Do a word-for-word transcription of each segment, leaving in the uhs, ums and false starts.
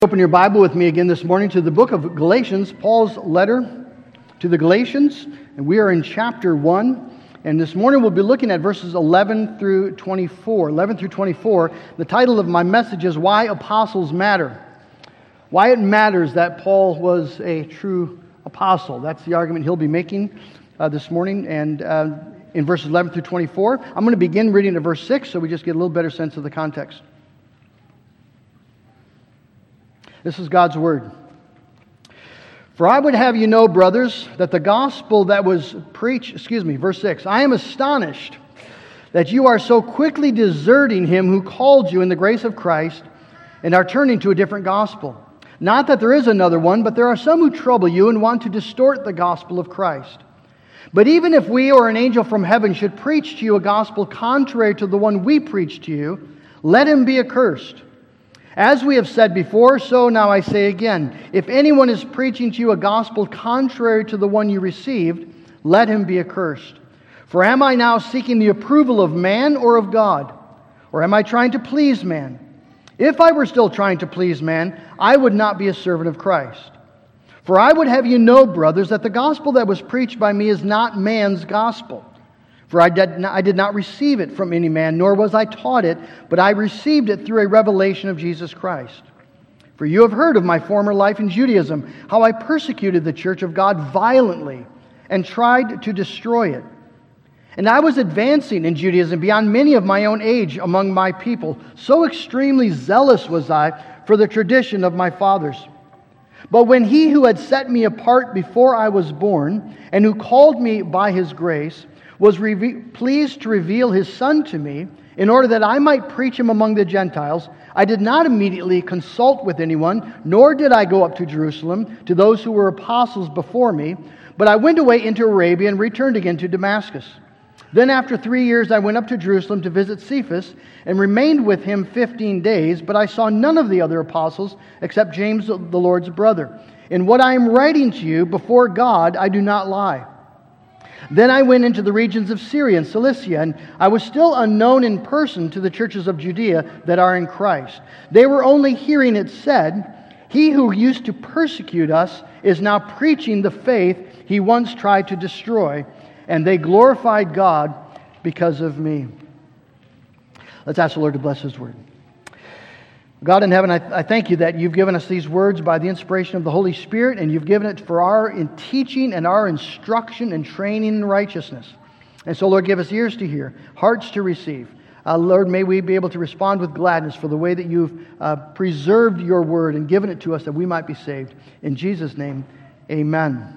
Open your Bible with me again this morning to the book of Galatians, Paul's letter to the Galatians, and we are in chapter one. And this morning we'll be looking at verses eleven through twenty-four. eleven through twenty-four. The title of my message is Why Apostles Matter. Why it matters that Paul was a true apostle. That's the argument he'll be making uh, this morning. And uh, in verses eleven through twenty-four, I'm going to begin reading at verse six so we just get a little better sense of the context. This is God's word. For I would have you know, brothers, that the gospel that was preached, excuse me, verse six, I am astonished that you are so quickly deserting him who called you in the grace of Christ and are turning to a different gospel. Not that there is another one, but there are some who trouble you and want to distort the gospel of Christ. But even if we or an angel from heaven should preach to you a gospel contrary to the one we preach to you, let him be accursed. As we have said before, so now I say again, if anyone is preaching to you a gospel contrary to the one you received, let him be accursed. For am I now seeking the approval of man or of God? Or am I trying to please man? If I were still trying to please man, I would not be a servant of Christ. For I would have you know, brothers, that the gospel that was preached by me is not man's gospel. For I did, not, I did not receive it from any man, nor was I taught it, but I received it through a revelation of Jesus Christ. For you have heard of my former life in Judaism, how I persecuted the church of God violently and tried to destroy it. And I was advancing in Judaism beyond many of my own age among my people. So extremely zealous was I for the tradition of my fathers. But when he who had set me apart before I was born, and who called me by his grace, was reve- pleased to reveal his Son to me, in order that I might preach him among the Gentiles, I did not immediately consult with anyone, nor did I go up to Jerusalem to those who were apostles before me, but I went away into Arabia and returned again to Damascus. Then after three years I went up to Jerusalem to visit Cephas, and remained with him fifteen days, but I saw none of the other apostles, except James the Lord's brother. In what I am writing to you, before God I do not lie. Then I went into the regions of Syria and Cilicia, and I was still unknown in person to the churches of Judea that are in Christ. They were only hearing it said, he who used to persecute us is now preaching the faith he once tried to destroy, and they glorified God because of me. Let's ask the Lord to bless His word. God in heaven, I, I thank you that you've given us these words by the inspiration of the Holy Spirit, and you've given it for our in teaching and our instruction and training in righteousness. And so, Lord, give us ears to hear, hearts to receive. Uh, Lord, may we be able to respond with gladness for the way that you've uh, preserved your word and given it to us that we might be saved. In Jesus' name, amen.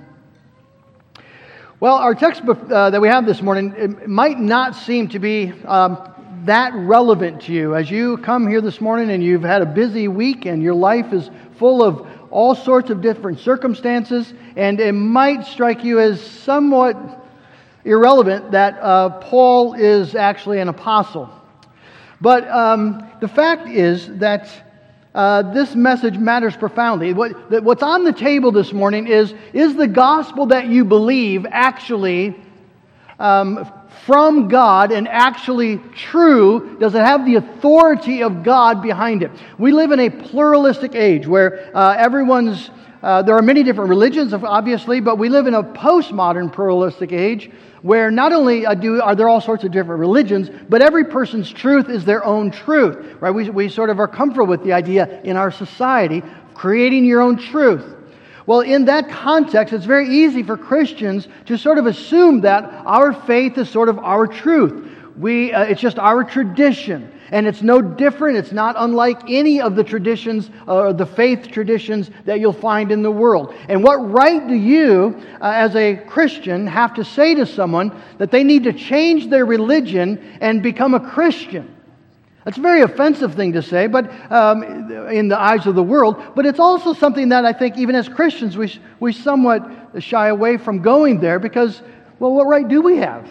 Well, our textbook uh, that we have this morning, it might not seem to be Um, that relevant to you as you come here this morning and you've had a busy week and your life is full of all sorts of different circumstances, and it might strike you as somewhat irrelevant that uh, Paul is actually an apostle. But um, the fact is that uh, this message matters profoundly. What, that what's on the table this morning is, is the gospel that you believe actually um, from God and actually true? Does it have the authority of God behind it? We live in a pluralistic age where uh, everyone's, uh, there are many different religions, obviously, but we live in a postmodern pluralistic age where not only uh, do are there all sorts of different religions, but every person's truth is their own truth, right? We, we sort of are comfortable with the idea in our society of creating your own truth. Well, in that context, it's very easy for Christians to sort of assume that our faith is sort of our truth. We, uh, it's just our tradition, and it's no different. It's not unlike any of the traditions, or uh, the faith traditions that you'll find in the world. And what right do you, uh, as a Christian, have to say to someone that they need to change their religion and become a Christian? That's a very offensive thing to say, but um, in the eyes of the world. But it's also something that I think even as Christians we we somewhat shy away from going there because, well, what right do we have?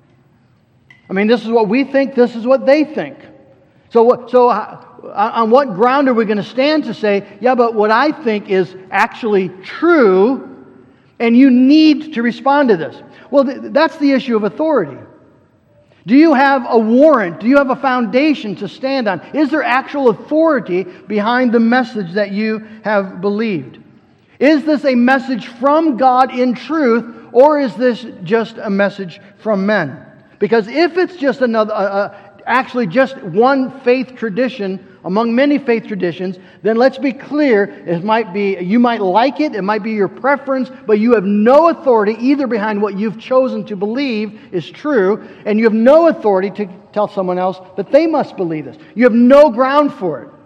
I mean, this is what we think. This is what they think. So, so on what ground are we going to stand to say, yeah, but what I think is actually true, and you need to respond to this? Well, th- that's the issue of authority. Do you have a warrant? Do you have a foundation to stand on? Is there actual authority behind the message that you have believed? Is this a message from God in truth, or is this just a message from men? Because if it's just another, uh, uh, actually just one faith tradition among many faith traditions, then let's be clear, it might be, you might like it, it might be your preference, but you have no authority either behind what you've chosen to believe is true, and you have no authority to tell someone else that they must believe this. You have no ground for it.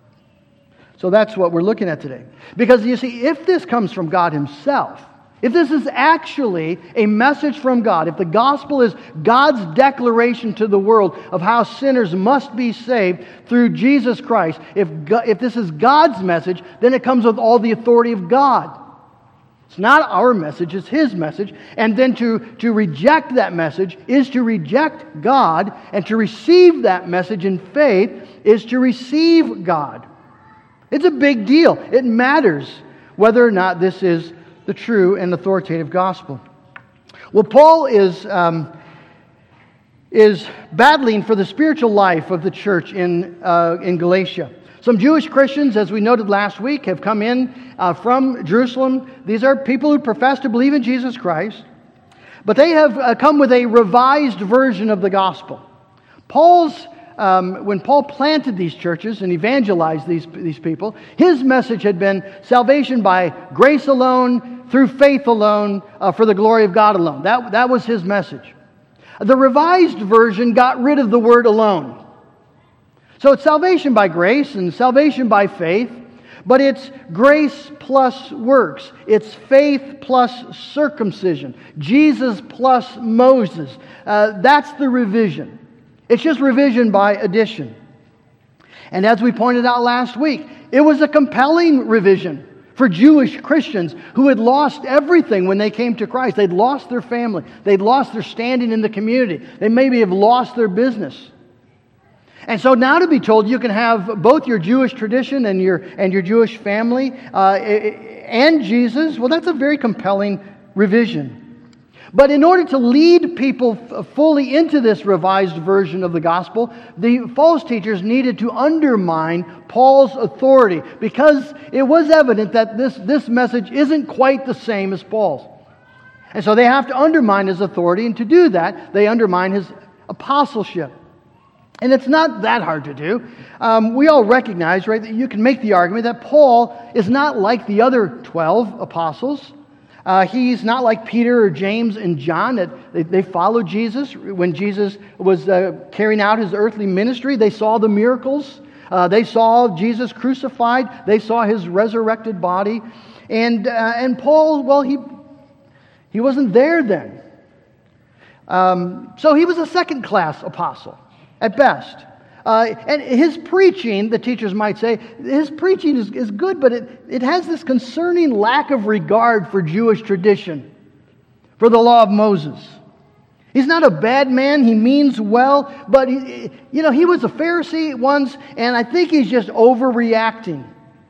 So that's what we're looking at today. Because you see, if this comes from God Himself, if this is actually a message from God, if the gospel is God's declaration to the world of how sinners must be saved through Jesus Christ, if, God, if this is God's message, then it comes with all the authority of God. It's not our message, it's His message. And then to, to reject that message is to reject God, and to receive that message in faith is to receive God. It's a big deal. It matters whether or not this is the true and authoritative gospel. Well, Paul is um, is battling for the spiritual life of the church in uh, in Galatia. Some Jewish Christians, as we noted last week, have come in uh, from Jerusalem. These are people who profess to believe in Jesus Christ, but they have uh, come with a revised version of the gospel. Paul's Um, when Paul planted these churches and evangelized these, these people, his message had been salvation by grace alone, through faith alone, uh, for the glory of God alone. That, that was his message. The revised version got rid of the word alone. So it's salvation by grace and salvation by faith, but it's grace plus works. It's faith plus circumcision. Jesus plus Moses. Uh, that's the revision. It's just revision by addition. And as we pointed out last week, it was a compelling revision for Jewish Christians who had lost everything when they came to Christ. They'd lost their family. They'd lost their standing in the community. They maybe have lost their business. And so now to be told you can have both your Jewish tradition and your, and your Jewish family uh, and Jesus, well, that's a very compelling revision. But in order to lead people fully into this revised version of the gospel, the false teachers needed to undermine Paul's authority, because it was evident that this, this message isn't quite the same as Paul's. And so they have to undermine his authority, and to do that, they undermine his apostleship. And it's not that hard to do. Um, we all recognize, right, that you can make the argument that Paul is not like the other twelve apostles. Uh, he's not like Peter or James and John. That they, they followed Jesus. When Jesus was uh, carrying out His earthly ministry, they saw the miracles. Uh, they saw Jesus crucified. They saw His resurrected body. And uh, and Paul, well, he he wasn't there then. Um, so he was a second-class apostle at best. Uh, and his preaching, the teachers might say, his preaching is, is good, but it, it has this concerning lack of regard for Jewish tradition, for the law of Moses. He's not a bad man. He means well, but he, you know, he was a Pharisee once, and I think he's just overreacting.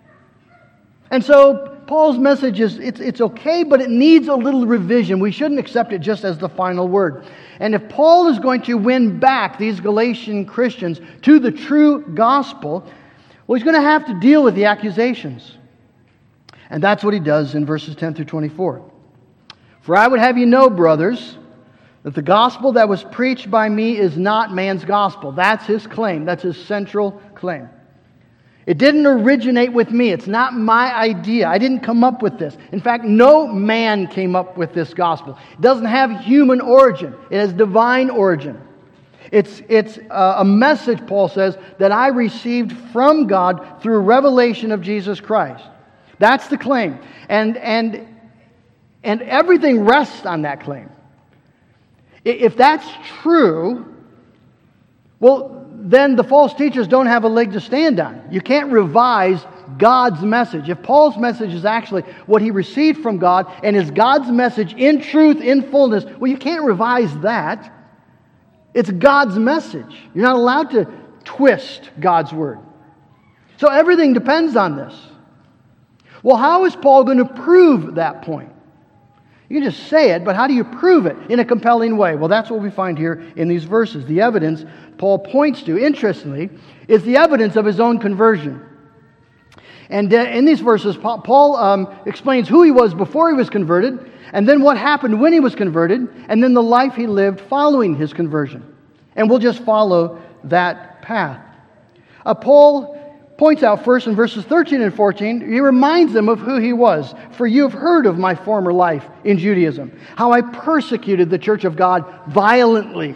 And so Paul's message is, it's, it's okay, but it needs a little revision. We shouldn't accept it just as the final word. And if Paul is going to win back these Galatian Christians to the true gospel, well, he's going to have to deal with the accusations. And that's what he does in verses ten through twenty-four. For I would have you know, brothers, that the gospel that was preached by me is not man's gospel. That's his claim. That's his central claim. It didn't originate with me. It's not my idea. I didn't come up with this. In fact, no man came up with this gospel. It doesn't have human origin. It has divine origin. It's, it's a message, Paul says, that I received from God through revelation of Jesus Christ. That's the claim. And, and, and everything rests on that claim. If that's true, well, then the false teachers don't have a leg to stand on. You can't revise God's message. If Paul's message is actually what he received from God and is God's message in truth, in fullness, well, you can't revise that. It's God's message. You're not allowed to twist God's word. So everything depends on this. Well, how is Paul going to prove that point? You can just say it, but how do you prove it in a compelling way? Well, that's what we find here in these verses. The evidence Paul points to, interestingly, is the evidence of his own conversion. And uh, in these verses, Paul um, explains who he was before he was converted, and then what happened when he was converted, and then the life he lived following his conversion. And we'll just follow that path. Uh, Paul points out first in verses thirteen and fourteen, he reminds them of who he was. For you have heard of my former life in Judaism, how I persecuted the church of God violently,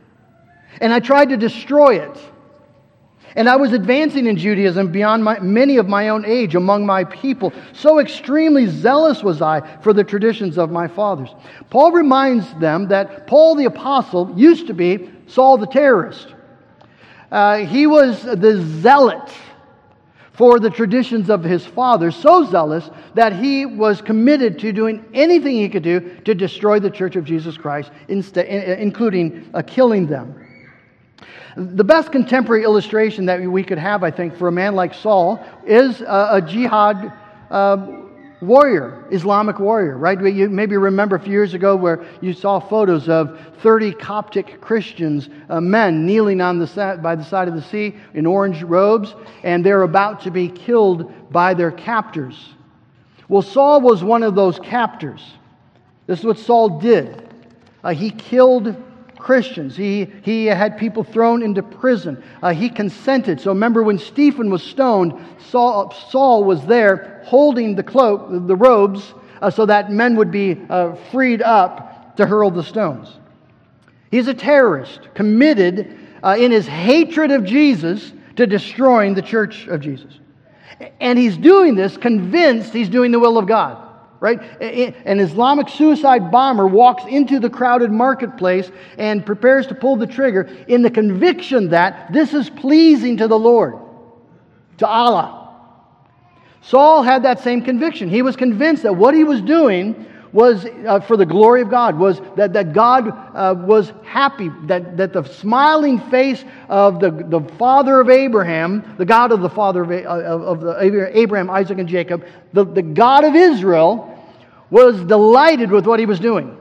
and I tried to destroy it. And I was advancing in Judaism beyond my, many of my own age among my people. So extremely zealous was I for the traditions of my fathers. Paul reminds them that Paul the apostle used to be Saul the terrorist. Uh, he was the zealot for the traditions of his father, so zealous that he was committed to doing anything he could do to destroy the church of Jesus Christ, including uh, killing them. The best contemporary illustration that we could have, I think, for a man like Saul is a, a jihad uh, warrior, Islamic warrior, right? You maybe remember a few years ago where you saw photos of thirty Coptic Christians, uh, men, kneeling on the sa- by the side of the sea in orange robes, and they're about to be killed by their captors. Well, Saul was one of those captors. This is what Saul did. Uh, he killed Christians. He, he had people thrown into prison. Uh, he consented. So remember when Stephen was stoned, Saul, Saul was there holding the cloak, the robes, uh, so that men would be uh, freed up to hurl the stones. He's a terrorist, committed uh, in his hatred of Jesus to destroying the church of Jesus. And he's doing this convinced he's doing the will of God. Right? An Islamic suicide bomber walks into the crowded marketplace and prepares to pull the trigger in the conviction that this is pleasing to the Lord, to Allah. Saul had that same conviction. He was convinced that what he was doing was uh, for the glory of God, was that, that God uh, was happy, that, that the smiling face of the, the father of Abraham, the God of the father of, of, of the Abraham, Isaac, and Jacob, the, the God of Israel, was delighted with what he was doing.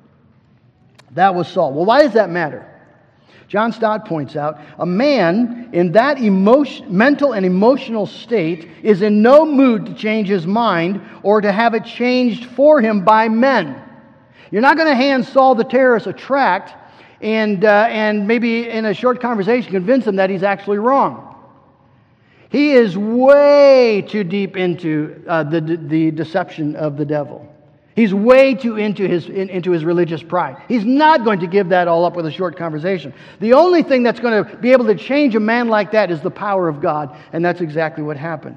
That was Saul. Well, why does that matter? John Stott points out, a man in that emotion, mental and emotional state is in no mood to change his mind or to have it changed for him by men. You're not going to hand Saul the terrorist a tract and, uh, and maybe in a short conversation convince him that he's actually wrong. He is way too deep into uh, the, the deception of the devil. He's way too into his, in, into his religious pride. He's not going to give that all up with a short conversation. The only thing that's going to be able to change a man like that is the power of God, and that's exactly what happened.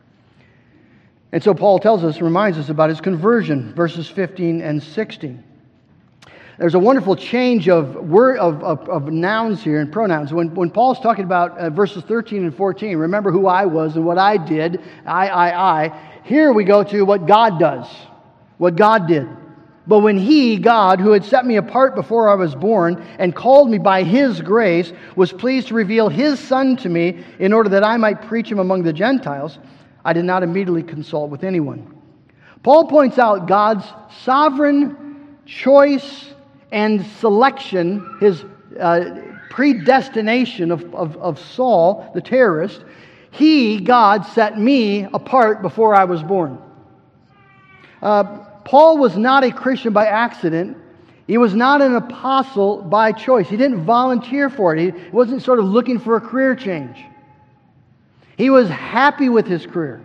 And so Paul tells us, reminds us about his conversion, verses fifteen and sixteen. There's a wonderful change of word of, of, of nouns here and pronouns. When, when Paul's talking about uh, verses thirteen and fourteen, remember who I was and what I did, I, I, I. Here we go to what God does. What God did. But when He, God, who had set me apart before I was born and called me by His grace, was pleased to reveal His Son to me in order that I might preach Him among the Gentiles, I did not immediately consult with anyone. Paul points out God's sovereign choice and selection, His uh, predestination of, of, of Saul, the terrorist. He, God, set me apart before I was born. Uh, Paul was not a Christian by accident. He was not an apostle by choice. He didn't volunteer for it. He wasn't sort of looking for a career change. He was happy with his career.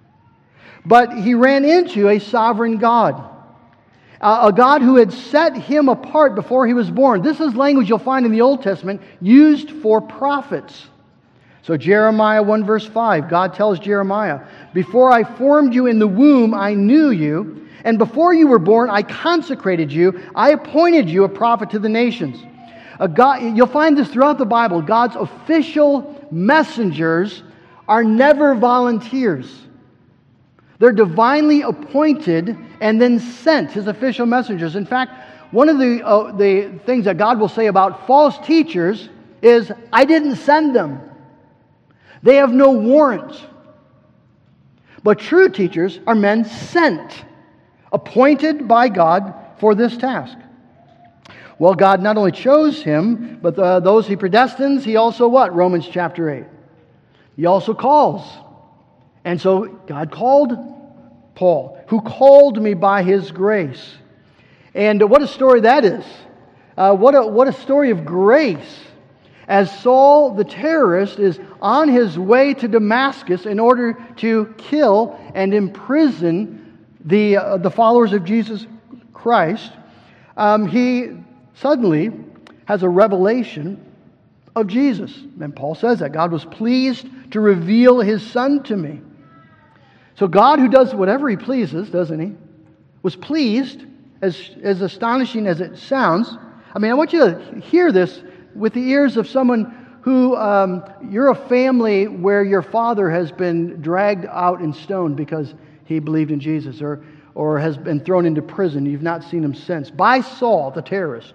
But he ran into a sovereign God. A God who had set him apart before he was born. This is language you'll find in the Old Testament used for prophets. So Jeremiah one verse five, God tells Jeremiah, "Before I formed you in the womb, I knew you. And before you were born, I consecrated you. I appointed you a prophet to the nations." A God, you'll find this throughout the Bible. God's official messengers are never volunteers. They're divinely appointed and then sent, His official messengers. In fact, one of the, uh, the things that God will say about false teachers is, "I didn't send them. They have no warrant." But true teachers are men sent. appointed by God for this task. Well, God not only chose him, but uh, those he predestines, he also what? Romans chapter eight. He also calls. And so God called Paul, who called me by his grace. And what a story that is. Uh, what a, what a story of grace. As Saul the terrorist is on his way to Damascus in order to kill and imprison the, uh, the followers of Jesus Christ, um, he suddenly has a revelation of Jesus. And Paul says that God was pleased to reveal his Son to me. So God, who does whatever he pleases, doesn't he, was pleased, as, as astonishing as it sounds. I mean, I want you to hear this with the ears of someone who, um, you're a family where your father has been dragged out and stoned because he believed in Jesus, or, or has been thrown into prison. You've not seen him since, by Saul the terrorist.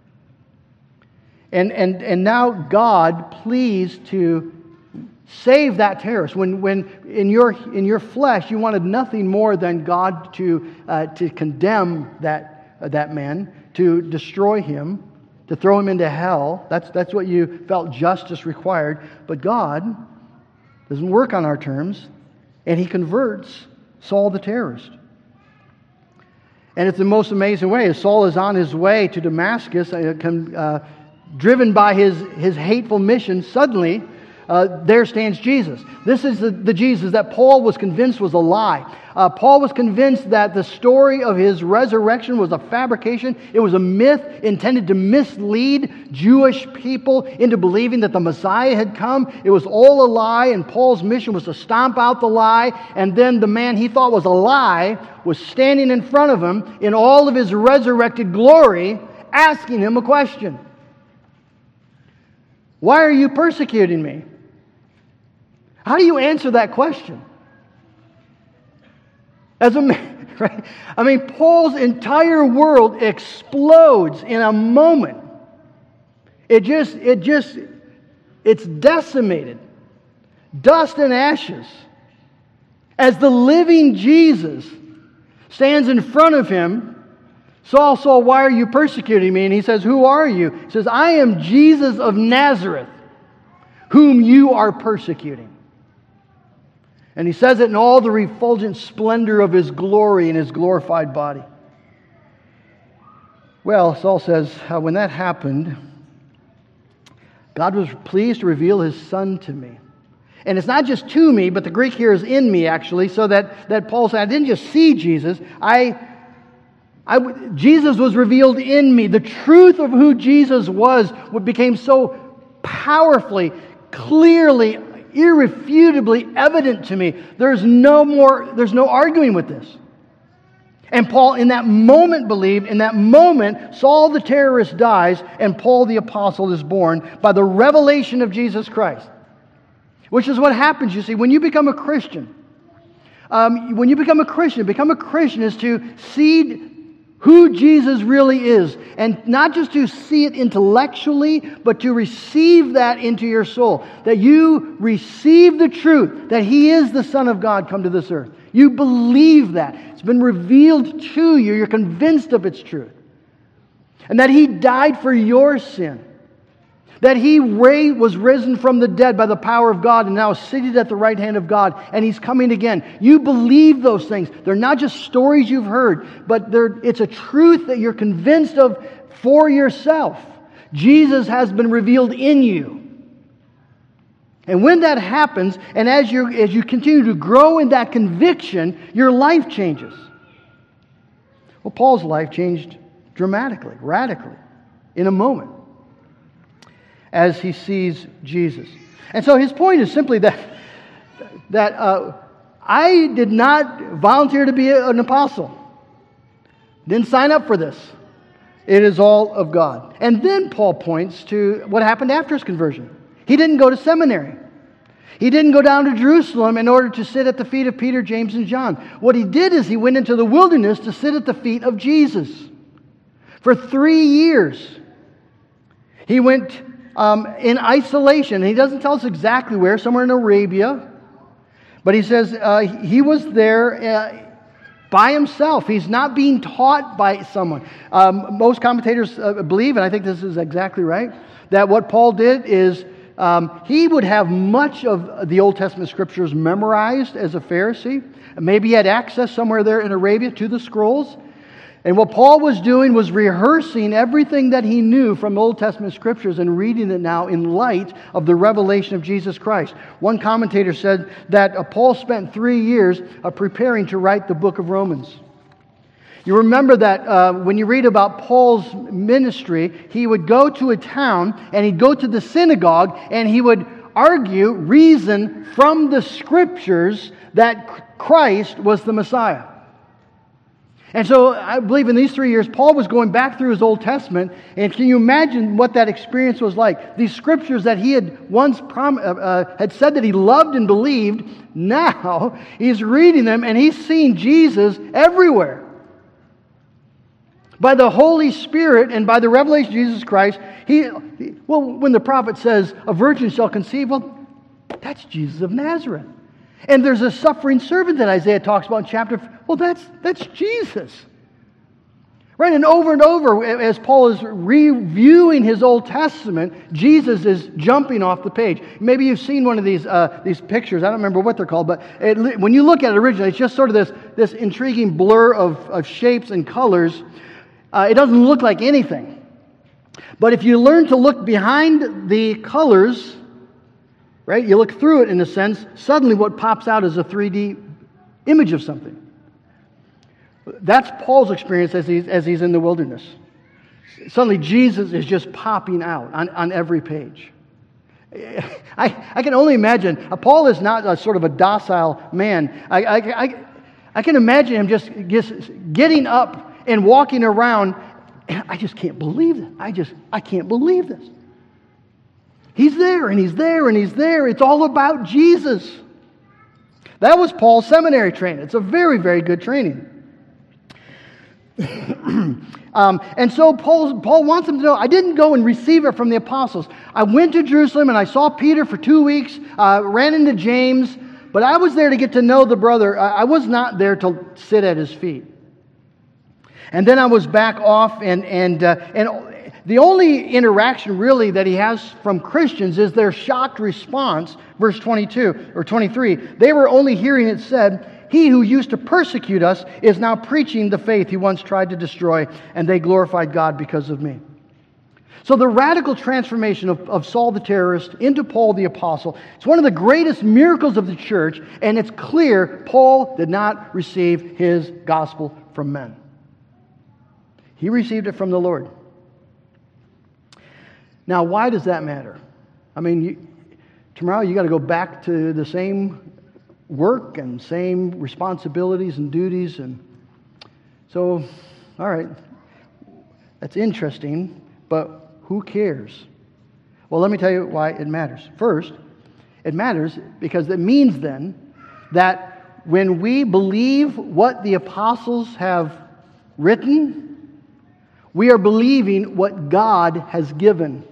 And, and, and now God pleased to save that terrorist. When, when in your, in your flesh you wanted nothing more than God to, uh, to condemn that, uh, that man, to destroy him, to throw him into hell. That's, that's what you felt justice required. But God doesn't work on our terms, and he converts Saul the terrorist. And it's the most amazing way. As Saul is on his way to Damascus, uh, can, uh, driven by his, his hateful mission, suddenly uh, there stands Jesus. This is the, the Jesus that Paul was convinced was a lie. Uh, Paul was convinced that the story of his resurrection was a fabrication. It was a myth intended to mislead Jewish people into believing that the Messiah had come. It was all a lie, and Paul's mission was to stomp out the lie. And then the man he thought was a lie was standing in front of him in all of his resurrected glory, asking him a question. Why are you persecuting me? How do you answer that question? As a man, right? I mean, Paul's entire world explodes in a moment. It just, it just, it's decimated. Dust and ashes. As the living Jesus stands in front of him, Saul, Saul, why are you persecuting me? And he says, who are you? He says, I am Jesus of Nazareth, whom you are persecuting. And he says it in all the refulgent splendor of his glory and his glorified body. Well, Saul says, uh, when that happened, God was pleased to reveal his Son to me. And it's not just to me, but the Greek here is in me, actually, so that, that Paul said, I didn't just see Jesus, I... I, Jesus was revealed in me. The truth of who Jesus was became so powerfully, clearly, irrefutably evident to me. There's no more, there's no arguing with this. And Paul, in that moment, believed. In that moment, Saul the terrorist dies, and Paul the apostle is born by the revelation of Jesus Christ. Which is what happens, you see, when you become a Christian. Um, when you become a Christian, become a Christian is to see who Jesus really is. And not just to see it intellectually, but to receive that into your soul. That you receive the truth that He is the Son of God come to this earth. You believe that. It's been revealed to you. You're convinced of its truth. And that He died for your sin. That He was risen from the dead by the power of God and now is seated at the right hand of God, and He's coming again. You believe those things. They're not just stories you've heard, but they're, it's a truth that you're convinced of for yourself. Jesus has been revealed in you. And when that happens, and as you as you continue to grow in that conviction, your life changes. Well, Paul's life changed dramatically, radically, in a moment, as he sees Jesus. And so his point is simply that, that uh, I did not volunteer to be an apostle. Didn't sign up for this. It is all of God. And then Paul points to what happened after his conversion. He didn't go to seminary. He didn't go down to Jerusalem in order to sit at the feet of Peter, James, and John. What he did is he went into the wilderness to sit at the feet of Jesus. For three years, he went Um, in isolation. He doesn't tell us exactly where, somewhere in Arabia. But he says uh, he was there uh, by himself. He's not being taught by someone. Um, most commentators uh, believe, and I think this is exactly right, that what Paul did is um, he would have much of the Old Testament scriptures memorized as a Pharisee. Maybe he had access somewhere there in Arabia to the scrolls. And what Paul was doing was rehearsing everything that he knew from Old Testament scriptures and reading it now in light of the revelation of Jesus Christ. One commentator said that uh, Paul spent three years uh, preparing to write the book of Romans. You remember that uh, when you read about Paul's ministry, he would go to a town and he'd go to the synagogue and he would argue, reason from the scriptures that Christ was the Messiah. And so I believe in these three years, Paul was going back through his Old Testament, and can you imagine what that experience was like? These scriptures that he had once prom- uh, uh, had said that he loved and believed, now he's reading them and he's seeing Jesus everywhere. By the Holy Spirit and by the revelation of Jesus Christ, he, he well, when the prophet says, a virgin shall conceive, well, that's Jesus of Nazareth. And there's a suffering servant that Isaiah talks about in chapter, well, that's that's Jesus. Right? And over and over, as Paul is reviewing his Old Testament, Jesus is jumping off the page. Maybe you've seen one of these uh, these pictures. I don't remember what they're called, but it, when you look at it originally, it's just sort of this, this intriguing blur of, of shapes and colors. Uh, it doesn't look like anything. But if you learn to look behind the colors, right, you look through it in a sense, suddenly what pops out is a three D image of something. That's Paul's experience as he's, as he's in the wilderness. Suddenly Jesus is just popping out on, on every page. I, I can only imagine, uh, Paul is not a sort of a docile man. I, I, I, I can imagine him just, just getting up and walking around, and I just can't believe it. I just, I can't believe this. He's there, and he's there, and he's there. It's all about Jesus. That was Paul's seminary training. It's a very, very good training. um, and so Paul, Paul wants them to know, I didn't go and receive it from the apostles. I went to Jerusalem, and I saw Peter for two weeks, uh, ran into James, but I was there to get to know the brother. I, I was not there to sit at his feet. And then I was back off, and and uh, and the only interaction really that he has from Christians is their shocked response, verse twenty-two or twenty-three. They were only hearing it said, "He who used to persecute us is now preaching the faith he once tried to destroy, and they glorified God because of me." So the radical transformation of, of Saul the terrorist into Paul the apostle, it's one of the greatest miracles of the church, and it's clear Paul did not receive his gospel from men. He received it from the Lord. Now, why does that matter? I mean, you, tomorrow you got to go back to the same work and same responsibilities and duties. And so, all right, that's interesting, but who cares? Well, let me tell you why it matters. First, it matters because it means then that when we believe what the apostles have written, we are believing what God has given.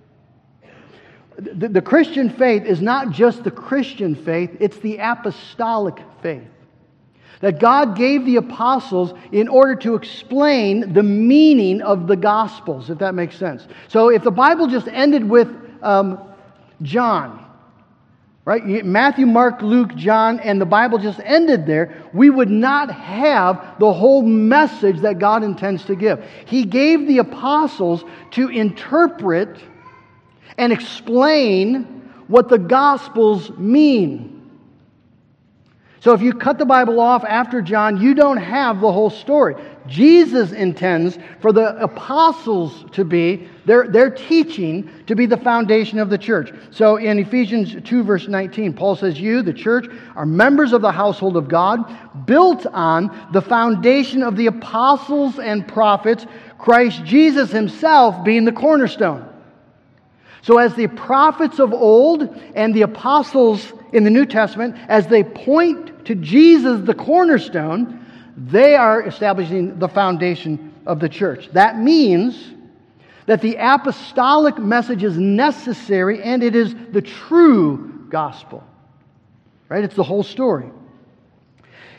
The, the Christian faith is not just the Christian faith, it's the apostolic faith. That God gave the apostles in order to explain the meaning of the Gospels, if that makes sense. So if the Bible just ended with um, John, right? Matthew, Mark, Luke, John, and the Bible just ended there, we would not have the whole message that God intends to give. He gave the apostles to interpret and explain what the Gospels mean. So if you cut the Bible off after John, you don't have the whole story. Jesus intends for the apostles to be, their, their teaching, to be the foundation of the church. So in Ephesians two, verse nineteen, Paul says, "You, the church, are members of the household of God, built on the foundation of the apostles and prophets, Christ Jesus himself being the cornerstone." So as the prophets of old and the apostles in the New Testament, as they point to Jesus, the cornerstone, they are establishing the foundation of the church. That means that the apostolic message is necessary and it is the true gospel. Right? It's the whole story.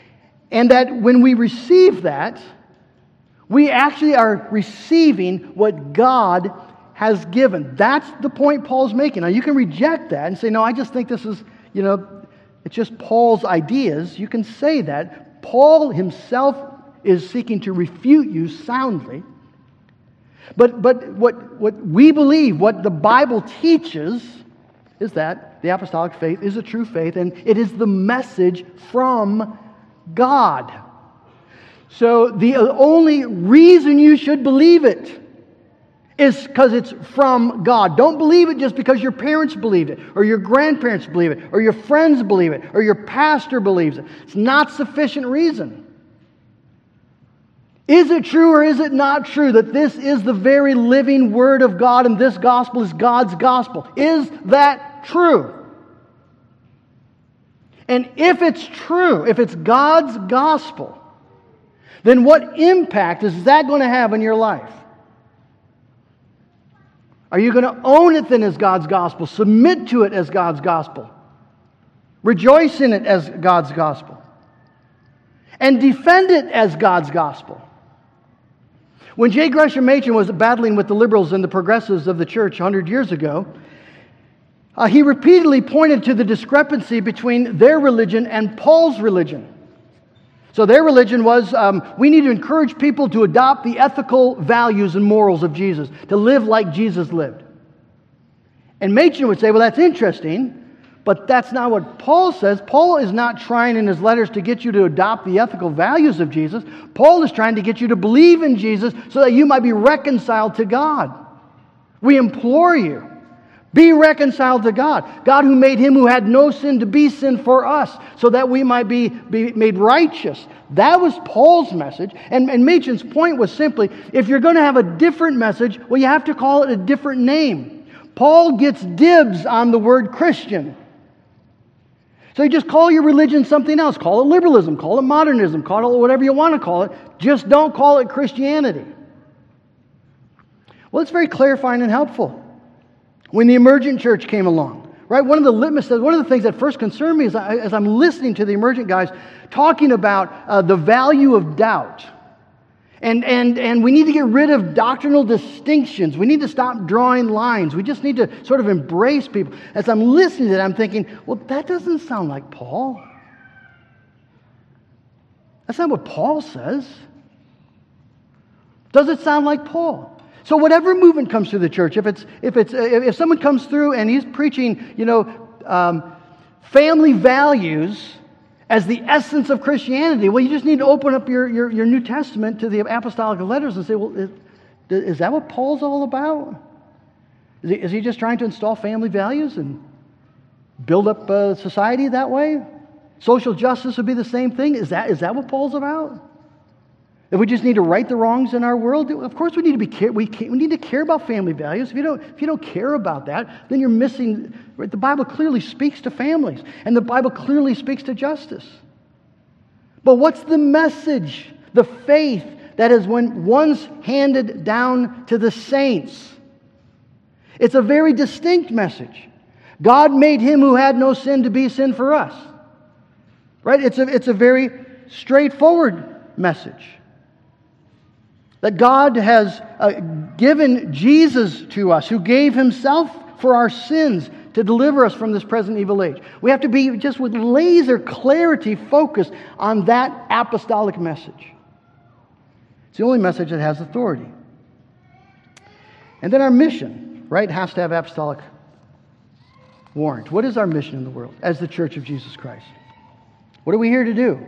And that when we receive that, we actually are receiving what God has given. That's the point Paul's making. Now, you can reject that and say, no, I just think this is, you know, it's just Paul's ideas. You can say that. Paul himself is seeking to refute you soundly. But, but what, what we believe, what the Bible teaches, is that the apostolic faith is a true faith, and it is the message from God. So the only reason you should believe it is because it's from God. Don't believe it just because your parents believed it, or your grandparents believe it, or your friends believe it, or your pastor believes it. It's not sufficient reason. Is it true or is it not true that this is the very living Word of God and this gospel is God's gospel? Is that true? And if it's true, if it's God's gospel, then what impact is that going to have in your life? Are you going to own it then as God's gospel? Submit to it as God's gospel? Rejoice in it as God's gospel? And defend it as God's gospel? When J. Gresham Machen was battling with the liberals and the progressives of the church one hundred years ago, uh, he repeatedly pointed to the discrepancy between their religion and Paul's religion. So their religion was, um, we need to encourage people to adopt the ethical values and morals of Jesus, to live like Jesus lived. And Machen would say, well, that's interesting, but that's not what Paul says. Paul is not trying in his letters to get you to adopt the ethical values of Jesus. Paul is trying to get you to believe in Jesus so that you might be reconciled to God. We implore you, be reconciled to God. God who made him who had no sin to be sin for us so that we might be, be made righteous. That was Paul's message. And, and Machen's point was simply, if you're going to have a different message, well, you have to call it a different name. Paul gets dibs on the word Christian. So you just call your religion something else. Call it liberalism, call it modernism, call it whatever you want to call it. Just don't call it Christianity. Well, it's very clarifying and helpful. When the emergent church came along, right? One of the litmus tests, one of the things that first concerned me is I, as I'm listening to the emergent guys talking about uh, the value of doubt. And, and, and we need to get rid of doctrinal distinctions. We need to stop drawing lines. We just need to sort of embrace people. As I'm listening to that, I'm thinking, well, that doesn't sound like Paul. That's not what Paul says. Does it sound like Paul? So whatever movement comes through the church, if it's if it's if someone comes through and he's preaching, you know, um, family values as the essence of Christianity, well, you just need to open up your, your, your New Testament to the apostolic letters and say, well, is, is that what Paul's all about? Is he, is he just trying to install family values and build up uh, society that way? Social justice would be the same thing. Is that is that what Paul's about? If we just need to right the wrongs in our world, of course we need to be care, we, we need to care about family values. If you don't if you don't care about that, then you're missing. Right? The Bible clearly speaks to families, and the Bible clearly speaks to justice. But what's the message? The faith that is when once handed down to the saints. It's a very distinct message. God made him who had no sin to be sin for us. Right? It's a it's a very straightforward message. That God has uh, given Jesus to us, who gave himself for our sins to deliver us from this present evil age. We have to be just with laser clarity focused on that apostolic message. It's the only message that has authority. And then our mission, right, has to have apostolic warrant. What is our mission in the world as the Church of Jesus Christ? What are we here to do?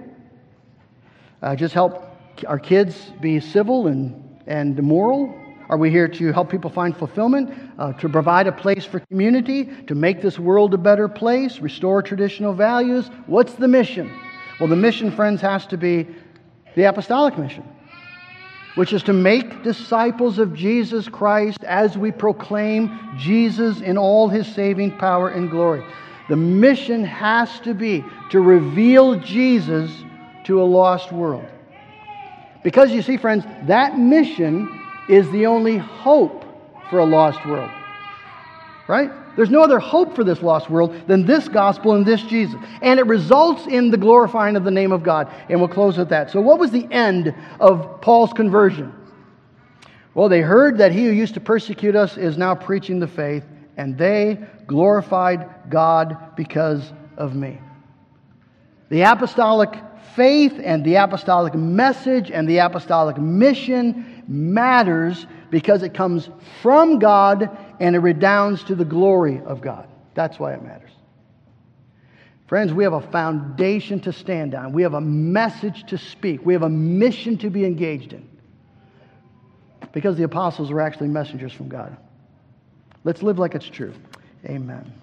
Uh, just help our kids be civil and, and moral? Are we here to help people find fulfillment, uh, to provide a place for community, to make this world a better place, restore traditional values? What's the mission? Well, the mission, friends, has to be the apostolic mission, which is to make disciples of Jesus Christ as we proclaim Jesus in all his saving power and glory. The mission has to be to reveal Jesus to a lost world. Because you see, friends, that mission is the only hope for a lost world. Right? There's no other hope for this lost world than this gospel and this Jesus. And it results in the glorifying of the name of God. And we'll close with that. So what was the end of Paul's conversion? Well, they heard that he who used to persecute us is now preaching the faith, and they glorified God because of me. The apostolic faith and the apostolic message and the apostolic mission matters because it comes from God and it redounds to the glory of God. That's why it matters. Friends, we have a foundation to stand on. We have a message to speak. We have a mission to be engaged in. Because the apostles were actually messengers from God. Let's live like it's true. Amen.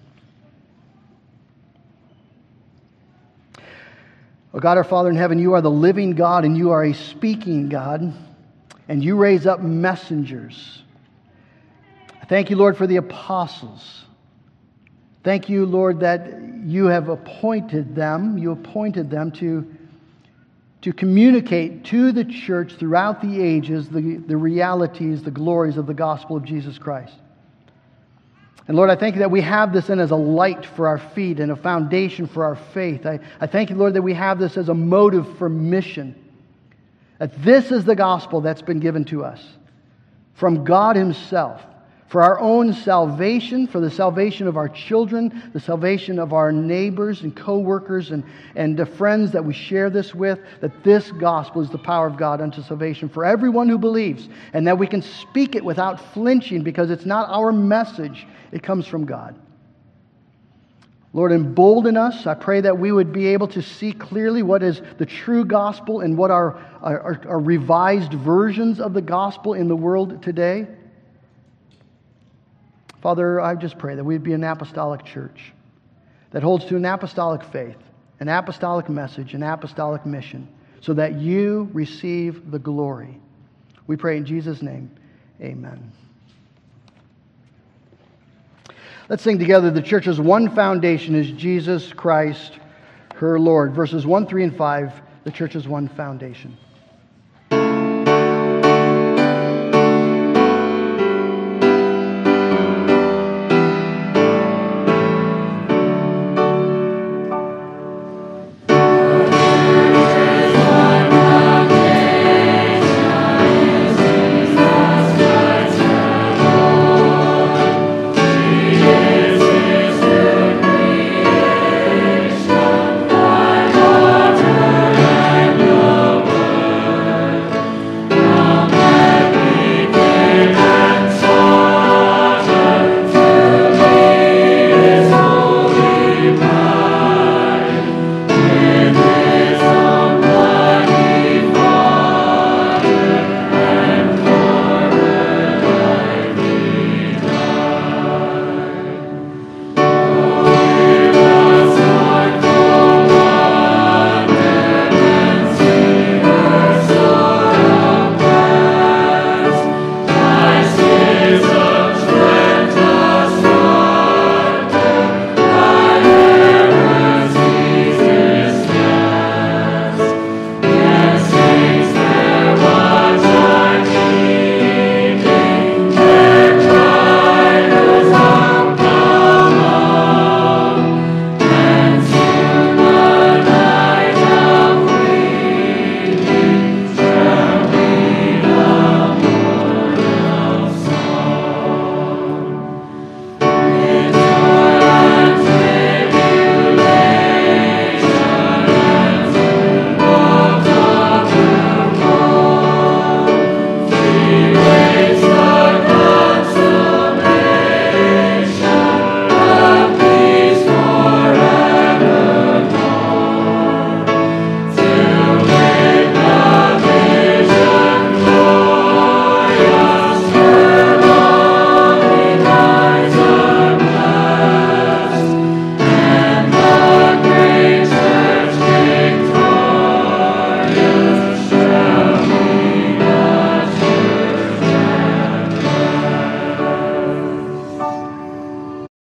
Oh God, our Father in heaven, you are the living God and you are a speaking God. And you raise up messengers. Thank you, Lord, for the apostles. Thank you, Lord, that you have appointed them. You appointed them to, to communicate to the church throughout the ages the, the realities, the glories of the gospel of Jesus Christ. And Lord, I thank you that we have this in as a light for our feet and a foundation for our faith. I, I thank you, Lord, that we have this as a motive for mission. That this is the gospel that's been given to us from God Himself for our own salvation, for the salvation of our children, the salvation of our neighbors and co-workers and, and the friends that we share this with, that this gospel is the power of God unto salvation for everyone who believes, and that we can speak it without flinching because it's not our message, it comes from God. Lord, embolden us. I pray that we would be able to see clearly what is the true gospel and what are our, our revised versions of the gospel in the world today. Father, I just pray that we'd be an apostolic church that holds to an apostolic faith, an apostolic message, an apostolic mission, so that you receive the glory. We pray in Jesus' name, amen. Let's sing together. The church's one foundation is Jesus Christ, her Lord. Verses one, three, and five, the church's one foundation.